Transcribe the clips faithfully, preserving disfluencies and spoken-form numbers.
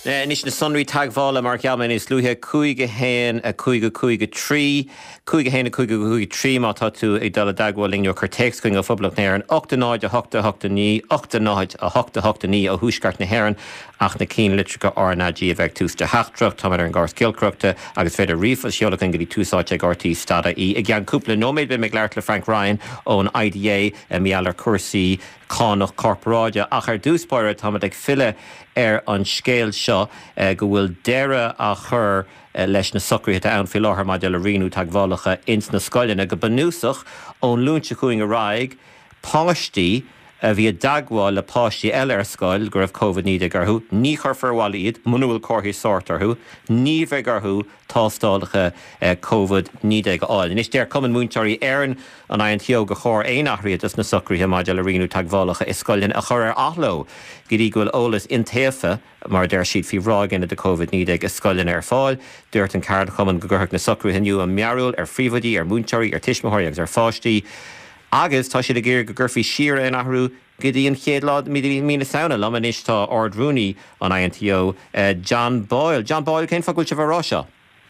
Nis na sunraí taghála mar ceamman is luúthe cúige héin a cúige cúige trí, cúige héin a cúige cúige trí má tá tú ag dul dagháil líonú chu text chuing a phoblach na hÉireann ochtanáid a hochta hochta ní, ochtanáid a hochta hochta ní a thuaisceart na hÉireann ach na cín litrica ornadí a bheith tús de heachtracht tá mar an gás cilcroachta agus féidir riomh seolach an gurí túsáte ag ortaí stada í. I gceann cúpla nóméid be me gglaart le Frank Ryan ón I D A a meallar cuasaí cánach corporáide ach ar dúspóire tá ag fille ar an scéal seo uh, go bhfuil deire a chur uh, leis na socríthe ann fi láthair má de le rianú tagmhálacha ins na scoileanna go banúsach ón lúnse chuing a raig páistí a bhí a dagháil le páistí eile ar scoil gur raibh COVID ní garthú, ní chur farháil iad, munúil cóthaí sórtarthú, ní bheith garthú tástálacha uh, COVID ní áil. Nis déir cumann múnteirí éireann an I N T O go chóir é nachriad as na socríthe má de le rianú tagmhálacha is scoileann a chur ar athló. Gurí gohfuil ólas intéfa mar déir siad fi rágin de COVID ní ag scoileann ar fáil, dúirt an card chumann go gurthach na socríthe nniu a mearúil ar phríomhadaí ar múnteirí ar tuismitheoirí agus ar fáistí. Agus tá siad a ggéir go gurfaí siar in athrú gudíon chéad lád mína saona laman is tá Ard Rooney an I N T O uh, John Boyle. John Boyle, cén fagúil se bhrá seo?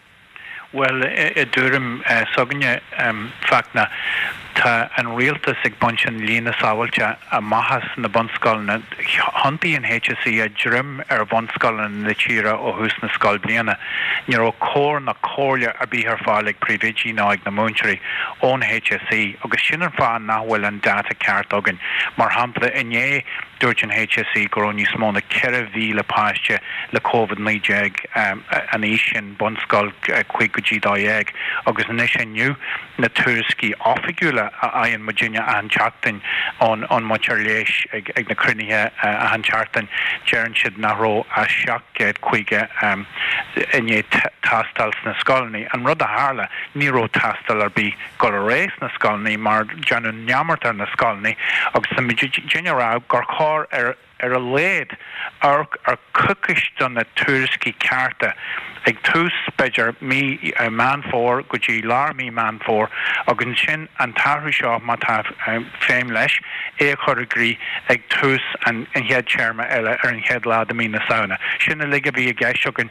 Well, i dúrim soganne facna tá an rialtas ag buint an lína sábhailte a maithas na bunscoilna hontaí an H S E a drim ar bunscoilna na tíre ó hús na scoil bliana. Ní ó cór na cóirle a bí ar fáil ag prívidí ná ag na múnteirí ón H S E agus sin an fáin nachhfuil an data ceart agan mar hampla inné dúirt an H S E go ní smó na ceithre bhí le páiste le COVID nídéag um, an é sin bunscoil chuig go dtí dá dhéag agus na sin nniu na tuairiscí áfigúla a an Virginia a an chartain on on muchar leis ag, ag na crunithe a an chartain jean siad na ró a seach géad chuige um, inné tastals na scoilní an rud a hála ní ró tastal ar bí go a rééis na scoilní mar jeanú neamartar na scoilní agus sa Virginia rá gur chóir ar ar a léad ar ar cucis don na tuairiscí carta ag tús beidir mí uh, man fór go dtí lár mí man fór agus sin an tarthaí seo má tá um, féim leis é chur agrí ag tús an an head chairma eile ar an head lá a mí na saona. Sinna lige bhí a gceist agan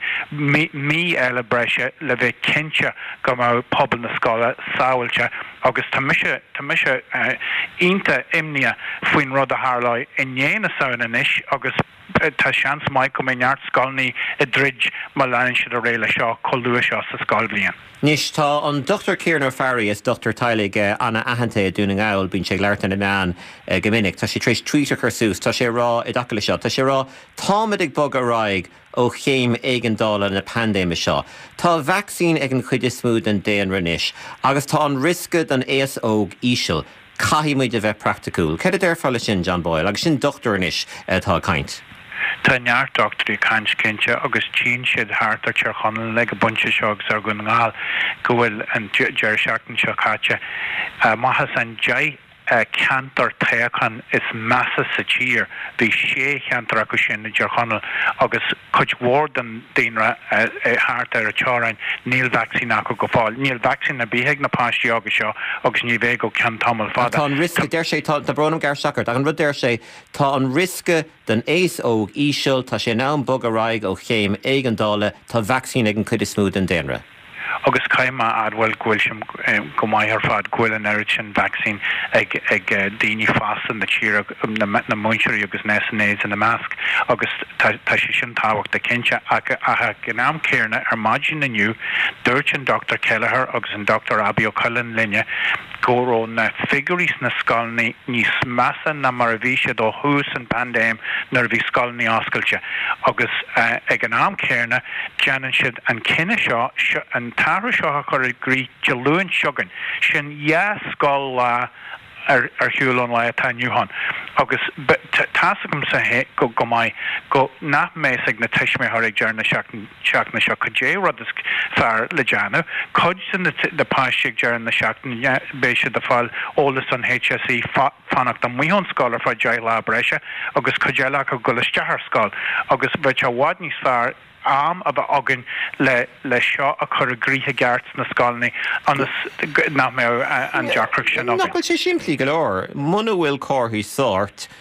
mí eile breise le bheith cinse go má pobl na scoile sábhailte agus tá mise tá mise uh, ionta imnia faoin rud a hálaid inné na saona níos agus tá seans maiid go méart scoilní i drid má leann siad a réile seo choulua seo sa scoil blian. Nis tá an Doctor Kieran O'Farry is Doctor Teilig uh, Anna Ahante a dúna gáil bín sé leirtain na meán uh, gomininic. Tá sé trééis tríte chu sús, tá sé rá i dacaile seo, tá sé rá támad ag bog a raig ó chéim éigendála na pandéime seo. Tá vaccín ag an chuide smúd an déan rinis, agus tá an riscad an éas óg ísisiil. Caithí muid a bheith practicúil. Cead a d fáile sin John Boyle, agus sin doctor inis uh, tá caint. Tá neart doctorí cant cinse agus tín siad háartar tear chonal le go bunte seogus ar gon ngáil go bhfuil an deir seachtain seo caite. Maithas an deich cantar teachan is massa sa tír bhí sé cheantar acu sin na deir chonal agus chuid mhór den daonra háart ar a teárain níl vaccín acu go fáil. Níl vaccín na bítheag na páistí agus seo agus ní bhéh go cean tamil fada. Tá an risca déir sé tá brónam gar sacart ag an rud déir sé tá an risca den éas óg ísisiil tá sé ná bog a raig ó chéim éigendála tá vaccín ag an chuide smúd an déanra. Agus caiime adhfuil ghfuilsim go maiid ar fad ghfuil an air sin vaccín ag ag daoine fásan na tíre na na múnteirí agus nesanéis in na measc agus tá sé sin táhacht de cinse ach a gnáam céirna ar maidin naniu dúirt an Doctor Kelleher agus an Doctor Abby O'Cullen linne góró na figurís na scoilní níos massa na mar a bhí siad ó hús an pandéim nar bhí scoilní oscailte agus uh, ag an am céirna deanan siad an cinenne seo an tarthaí seo chur agrí de luúin segan sin dhé scoil lá ar ar hiúil an le atá nniuhan agus tásagam sa hé go go mai go nach méis ag na teisméthir ag dear na seach na seo chudé rud is fear le deanú chuid san de páiste ag dear na seach béise de fáil ólas an H S E fannacht an muhon scoil ar fá deag lá breise agus chudéach go go leistear scoil agus bheit a bhád níos fear am a bheith agan le le seo a chur a gríthe geart na scoilní anas nach mé an deacrach sin agan. Nachfuil sé siimplí go leor, muna bhfuil cóthaí sort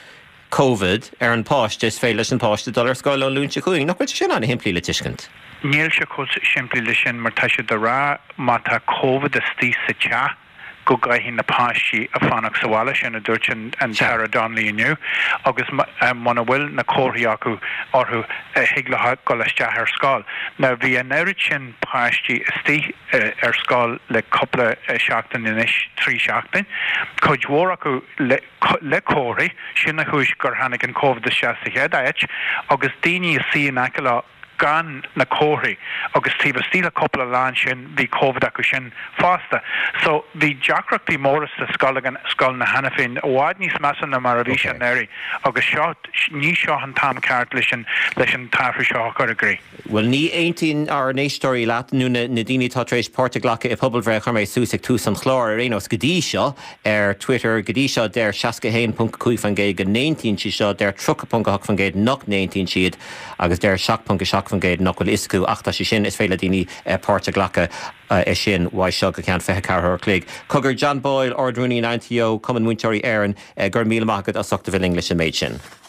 COVID ar an páist is fé leis an páiste dul ar scoil ó lúnse chuing, nach bud sin anna himplí le tuiscint. Níl se chus siimplí lei sin mar tá sé do rá má tá COVID a stí sa te go gaithhí na páistí a fannach sahála sin a dúirt an Tara Donnelly inniu, agus mana bhfuil na cóirí acu orthú hiaglatha go leisteach ar scáil. Now bhí an éirid sin páistí istí ar scáil le coppla seachtain inis trí seachtain, chuid mhór acu le cóirí sin na chúis gur tháinig an COVID seasaigh éit, agus daoine is sí in aice gan na cóirí agus tí stíle coppla lán sin bhí COVID acu sin fásta. So bhí deacrachtaí móras sa scoilgan scoil na hena féin bháid níos measa na mar a bhí sin éirí agus seo ní seo an tam ceart leis an leis an táthra seo chu agree. Well ní aontain ar an éistóirí leat nú na daoine tá tar éis Portaglacha i pobalbhre chu méid súsach tús an chlár ar éonos godí seo ar Twitter godí seo déir seascahéin punt cúig fan géad go néontín si seo déir trucha punt go fan géad nach néontín siad agus déir seach punt go seach fan géad nach bhfuil iscú achta si sin is féile daoine Portaglacha é sin bhaid seo go cean fethe carthir clíg. Cogur John Boyle ordrúní ninety o cumann muinteoirí éireann gur míle maigad a sochta bhfuil English a méid sin.